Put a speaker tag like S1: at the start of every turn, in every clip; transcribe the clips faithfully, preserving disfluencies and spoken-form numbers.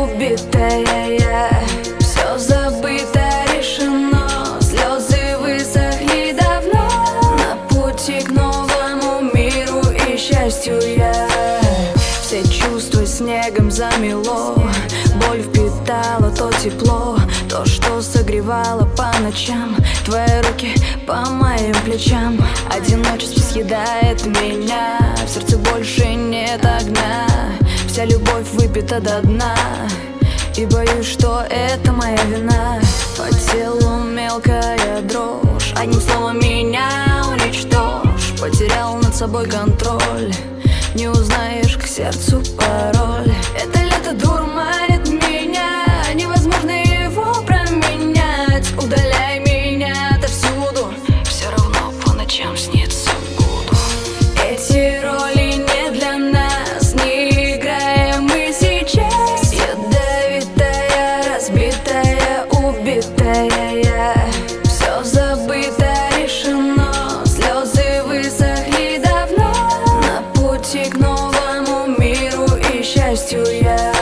S1: убитая я. Все забыто, решено, слезы высохли давно. На пути к новому миру и счастью я. Все чувства снегом замело, боль впитала то тепло, то, что согревало по ночам. Твои руки по моим плечам. Одиночество съедает меня, в сердце больше нет огня. Вся любовь выпита до дна, и боюсь, что это моя вина. По телу мелкая дрожь, одним словом меня уничтожь. Потерял над собой контроль, не узнаешь к сердцу пароль. Это лето дурманит меня, невозможно его променять. Удаляй меня отовсюду, все равно по ночам снится буду. Эти роли не для нас, не играем мы сейчас. Ядовитая, разбитая, убитая я. Все забыто, решено, слезы высохли давно. На пути к новому миру и счастью я.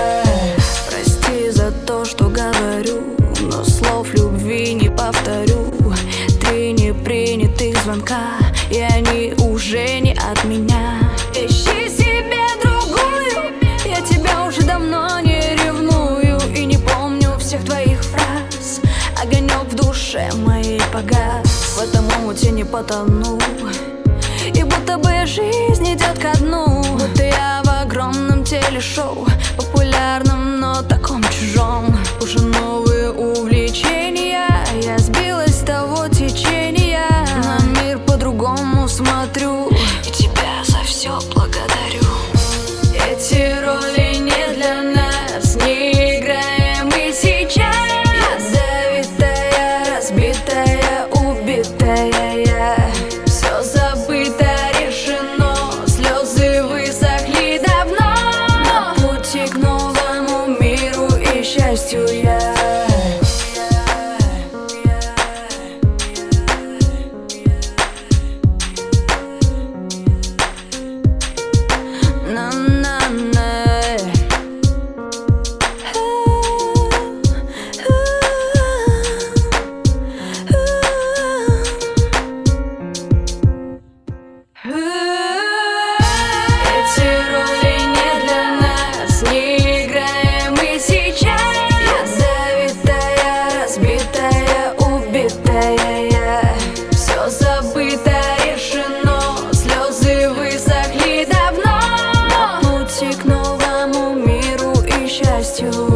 S1: Прости за то, что говорю, но слов любви не повторю. Три непринятых звонка, и они уже не от меня. Ищи себе другую, я тебя уже давно не ревную. И не помню всех твоих фраз, огонек в душе моей погас. В этом омуте не потону, и будто бы жизнь идет ко дну. Будто я в огромном телешоу, популярном, но таком чужом. Уже новые увлечения, я сбилась с того течения. На мир по-другому смотрю, и тебя за все благодарю. Эти роли не для нас, не играем мы сейчас. Ядовитая, разбитая, убитая я. Все забыто, решено, слезы высохли давно. На пути к новому миру и счастью я. Эти роли не для нас, не играем мы сейчас. Ядовитая, разбитая, убитая я. Все забыто, решено, слезы высохли давно. На пути к новому миру и счастью.